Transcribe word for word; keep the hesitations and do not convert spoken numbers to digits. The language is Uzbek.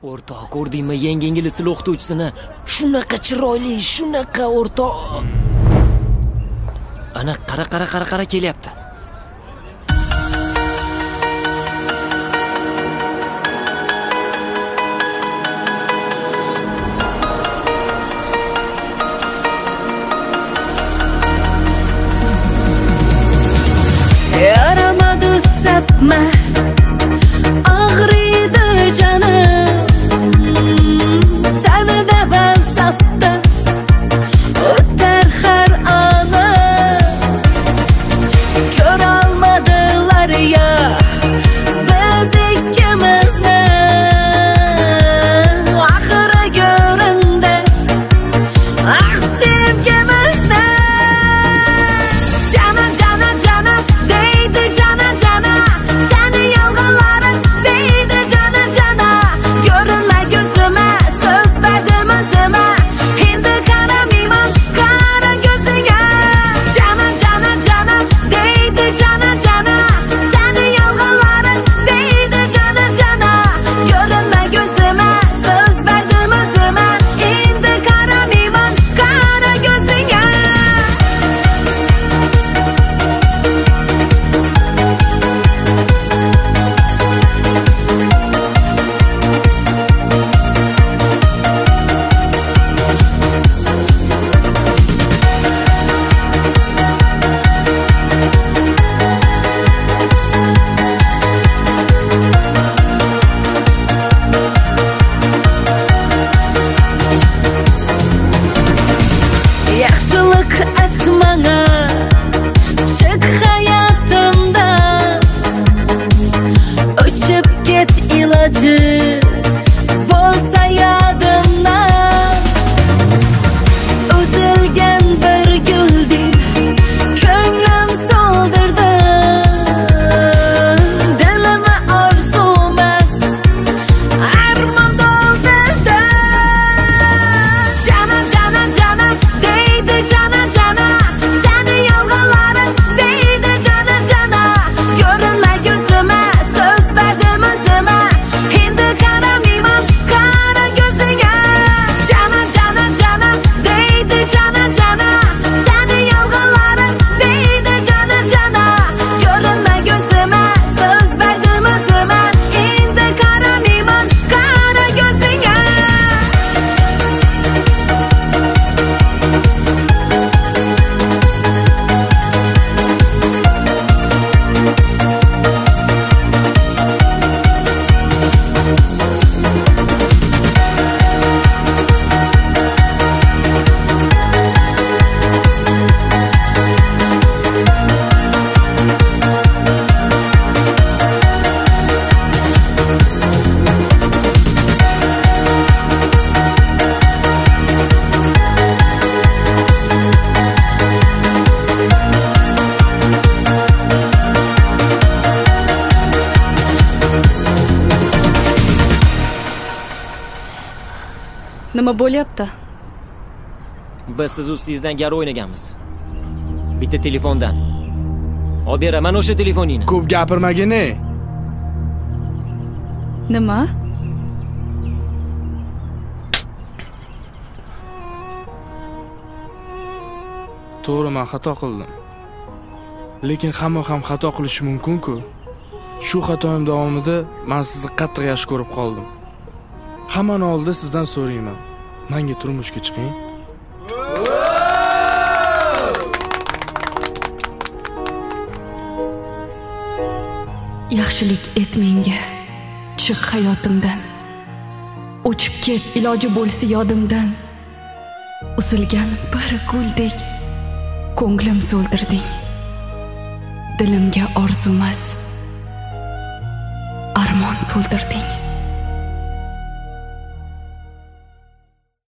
O'rtoq, ko'rdingmi yangi ingliz tili o'qituvchisini? Shunaqa chiroyli, shunaqa o'rtoq. Ana qara qara qara qara kelyapti. Yaramadi sapma, ağrıydı canım. Seni de ben sapta, öter her anı. Kör almadılar ya, biz ikimiz ne? Ahıra göründe, ah sevgimiz ne? Cana cana cana, değdi cana cana. Seni yalgaların değdi cana cana. Görünme gözüme, söz verdim özüme. Hindi karam iman, kara gözüne. Cana cana cana, değdi cana cana. Seni yalgaların değdi cana cana. Görünme gözüme, söz verdim özüme. Hindi karam iman, kara gözüne. Yaxşılık etmene, çık hayatımdan. Uçup git ilacı, bolsa yadımdan. Üzülgen bir güldü, könlüm soldurdu. Dilimi arzumaz, armağan doldurdu. Cana cana cana, değdi cana cana. Seni yalgaların değdi cana cana. Görünme gözüme, söz verdim özüme. Hindi karam iman, kara gözüne. Cana cana cana, değdi cana cana. Seni yalgaların değdi cana cana. Görünme gözüme, söz verdim özüme. Hindi karam iman, kara gözüne. Nima bo'lyapti? Biz siz ustingizdan gar o'ynaganmiz. Bitta telefondan. Olib beraman o'sha telefoningni. Ko'p gapirmagin ey. Nima? To'g'ri, men xato qildim. Lekin hamma ham xato qilishi mumkin-ku. Shu xatoim davomida men sizni qattiq yaxshi ko'rib qoldim. Hammani oldida sizdan so'rayman. Menga turmushga chiqing. Yaxshilik et menga, chiq hayotimdan. O'chib ket, iloji bo'lsa yodimdan. Uzilgan bir guldek ko'nglim so'ldirding. Dilimga orzumas armon to'ldirding.